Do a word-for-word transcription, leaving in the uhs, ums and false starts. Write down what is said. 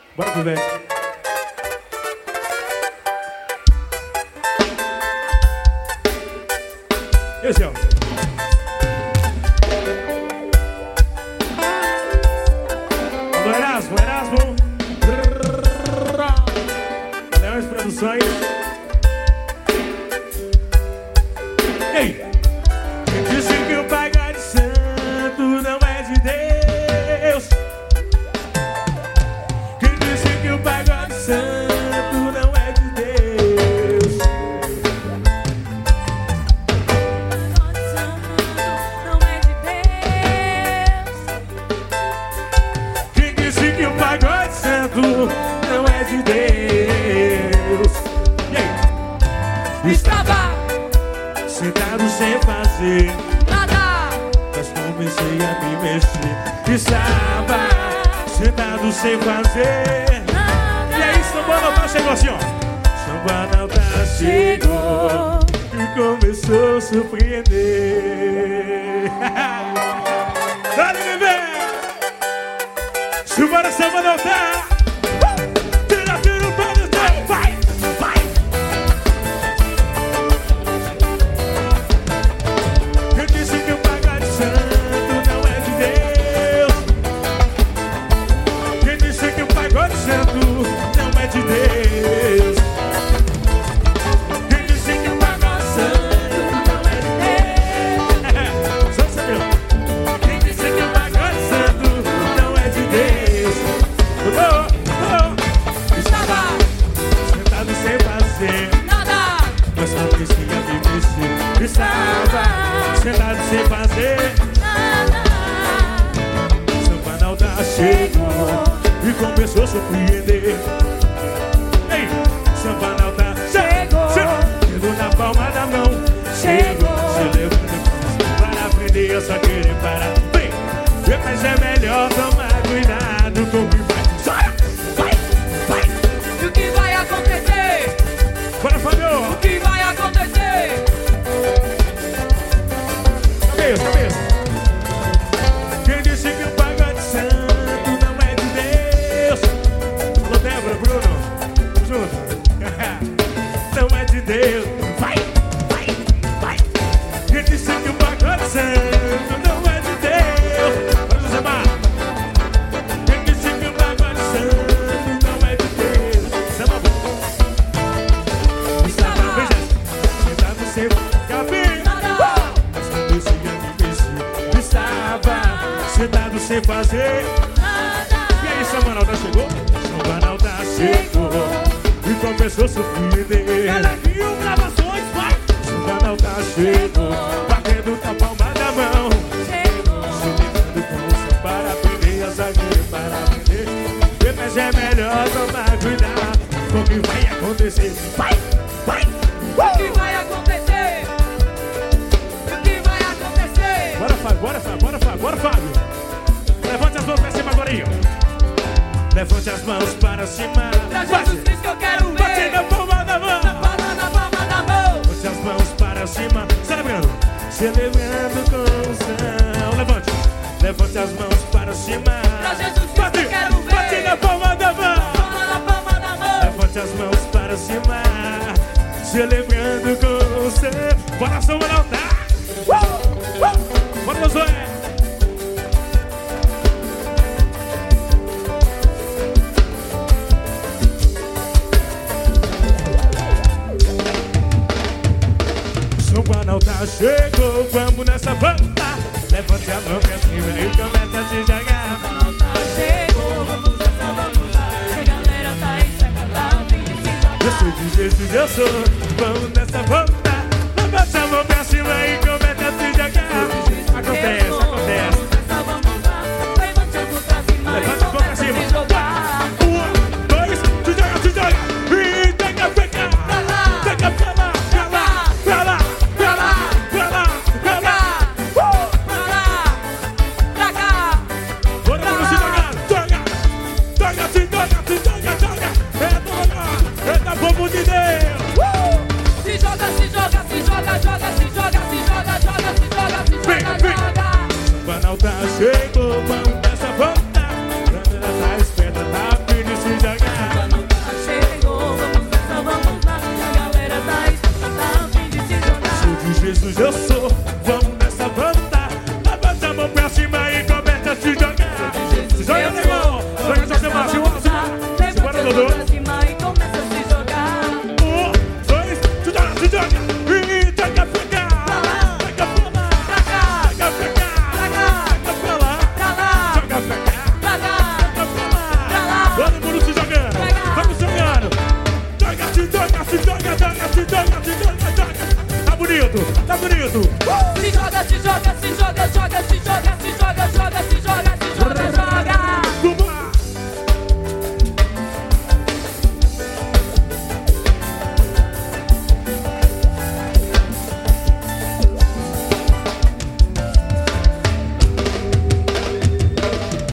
Bora pro Vete. Esse é o do Erasmo, Erasmo Leões Produções. Ei! Quem disse que o pagode santo não é de Deus? Quem disse que o pagode santo não é de Deus? Não é de Deus. Quem disse que o pagode santo não é de Deus? E aí? Estava sentado sem fazer Nada. mas comecei a me mexer. Estava sentado sem fazer Nada. E aí, Samba Natal chegou assim, ó. Samba Natal chegou e começou a surpreender. Dale, bebê! Simbora, Samba Natal! Tira, tira o pé do teu, vai, vai! Quem disse que o pagode santo não é de Deus? Quem disse que o pagode santo não é de Deus? Quem disse que o pagode santo não é de Deus? Só você viu? Quem disse que o pagode santo não é de Deus? Oh, oh. Estava sentado sem fazer Nada. mas comecei a me mexer. Estava sentado sem fazer Nada. Samba Natal chegou e começou a surpreender. Ei, Samba Natal chegou, chegou na palma da mão. Chegou, se levando para aprender, eu só querer parar. Vem, vem, mas é melhor tomar cuidado com o que vai. Chora, vai, vai. E o que vai acontecer? Bora, Fabio. O que vai acontecer? Cabeça, cabeça. Quem disse que o pagode santo não é de Deus? Alô, Débora, Bruno, junto. Não é de Deus. Vai, vai, vai. Quem disse que o pagode santo não é de Deus? Bora, Josemar. Quem disse que o pagode santo não é de Deus? Samba. Estava, veja, sentado sem cabelo. Mas comecei a me mexer. Estava sentado sem fazer. E aí, Samba Natal chegou? Samba Natal chegou e começou a surpreender. Galeguinho, gravações, vai! Samba Natal chegou, batendo com a palma da mão. Se ligando com você para aprender a saber, para aprender. Mas é melhor tomar cuidado com o que vai acontecer. Vai, vai! O que vai acontecer? O que vai acontecer? Bora, Fábio, bora, Fábio, bora, Fábio, bora, Fábio. Levante as mãos pra cima agora aí, ó. Levante as mãos para cima. Pra Jesus Cristo que eu quero ver. Bate na palma da mão. Na palma, na palma da mão. Levante as mãos para cima. Celebrando. Celebrando com o céu. Levante. Levante as mãos para cima. Pra Jesus Cristo Bate. que eu quero ver. Bate na palma da mão. Palma, na palma da mão. Levante as mãos para cima. Celebrando com o céu. Bora, Samba Natal. Uh, uh. Bora, Josué. Samba Natal chegou, vamos nessa banda. Levante a mão pra cima e comece a se jogar. Chegou, vamos nessa banda. A galera tá aí, chega lá, vem de cima. Eu sou de Jesus, eu sou, vamos nessa banda. Levante a mão pra cima e comece a se jogar. Acontece, acontece. Nessa banda, levante a mão pra cima. Levante a mão pra cima. Um, dois, se joga, se joga. E pega, pega. Pega pra lá, pra lá, pra lá, pra lá, pra lá, pra lá. Bora, vamos se jogar. Joga, joga, se joga, se joga, joga. É joga, é da povo de Deus. Se joga, se joga, se joga, joga, se joga, se joga, joga, se joga, se Vem, joga, vem. joga. Samba Natal chegou, vamos nessa banda. Câmera tá esperta, tá firme, se bonito, tá bonito. Se joga, se joga, se joga,